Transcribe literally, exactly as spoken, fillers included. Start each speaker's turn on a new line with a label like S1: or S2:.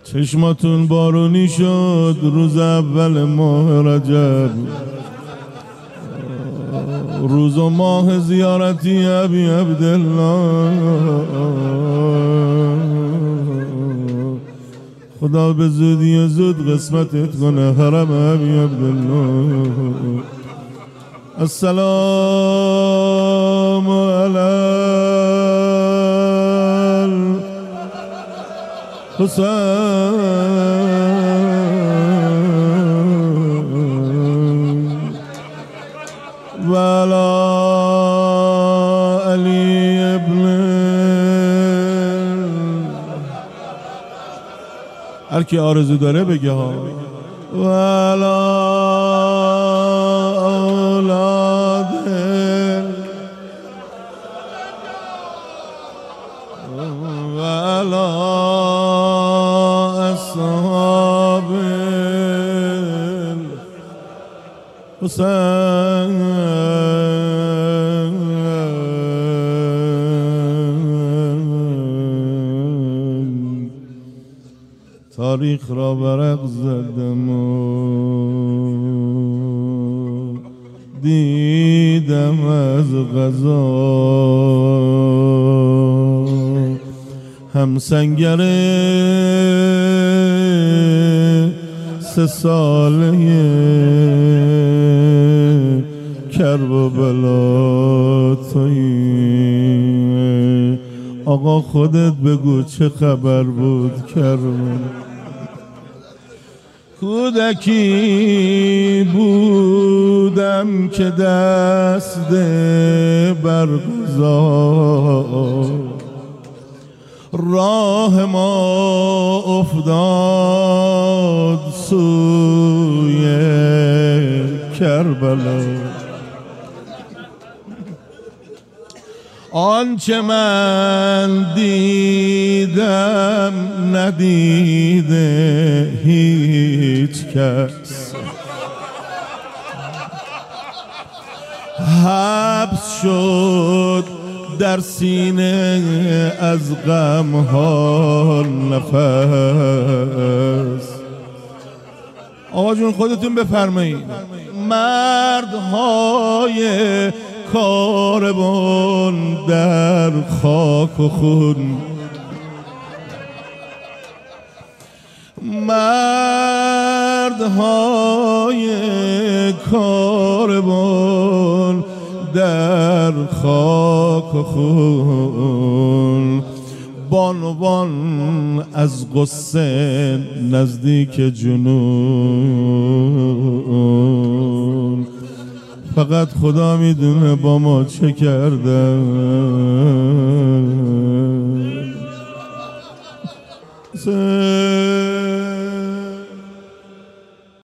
S1: چشماتون بارونی شد روز اول ماه رجب، روز و ماه زیارتی ابی عبدالله. خدا به زودی زود قسمتت کنه حرم ابی عبدالله. السلام علی حسین و علی علی ابن، هر کی آرزو داره بگه ها، و علی اولاد و علی اصحاب حسین. تاریخ را برق زدم و دیدم از قضا هم سنگر سه ساله کرب و بلا تویی. آقا خودت بگو چه خبر بود کرب؟ کودکی بودم که دست برگزار راه ما افتاد سوی کربلا. آنچه من دیدم ندیده هیچ کس، حبس شد در سینه از غم ها نفس. آقا جون خودتون بفرمایید. مردهای کاروان در خاک و خون، مردهای کاروان در خاک و خون، بانوان از غصه نزدیک جنون. فقط خدا میدونه با ما چه کردن.